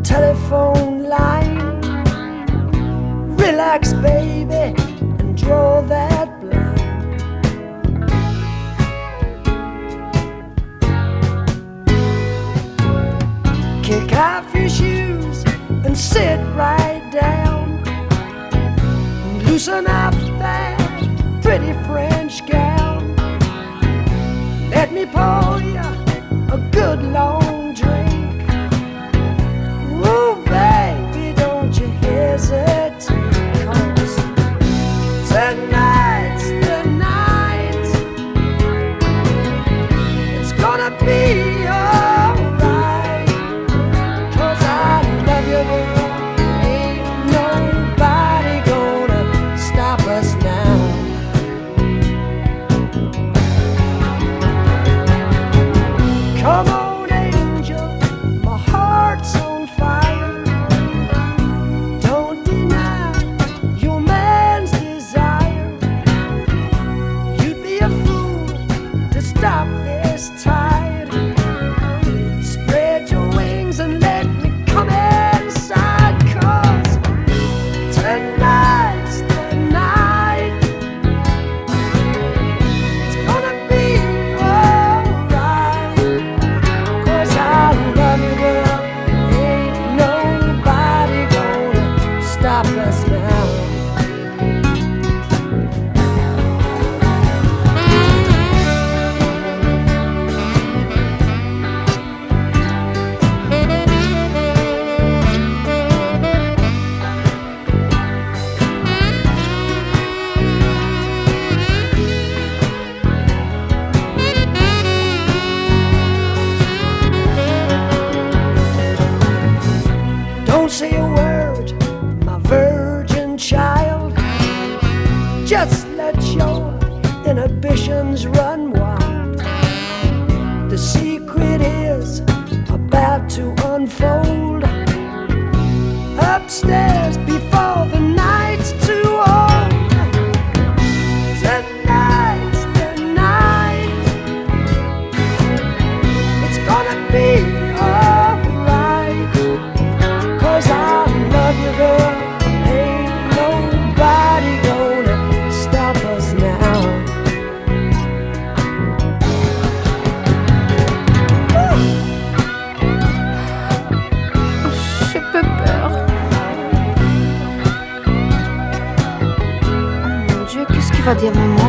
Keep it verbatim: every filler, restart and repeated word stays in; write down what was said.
telephone line. Relax, baby, and draw that blind. Kick off your shoes and sit right down. Loosen up that pretty French gown. Let me pour you a good long drink. Ooh, baby, don't you hesitate, 'cause tonight's the night. It's gonna be alright, 'cause I love you, girl. Ain't nobody gonna stop us now. Come on, angel, my heart's on fire. Don't deny your man's desire. You'd be a fool to stop this tide. Spread your wings and let me come inside, 'cause tonight's the night. It's gonna be alright, 'cause I love you, girl. Ain't nobody gonna stop us now. Don't say a word, my virgin child. Just let your inhibitions run wild. The secret is about to unfold. Upstairs before the night's too old. Tonight's the night. It's gonna be alright, 'cause I love you, girl. Ain't nobody gonna stop us now. J'ai peu peur. Oh mon Dieu, qu'est-ce qu'il va dire maman?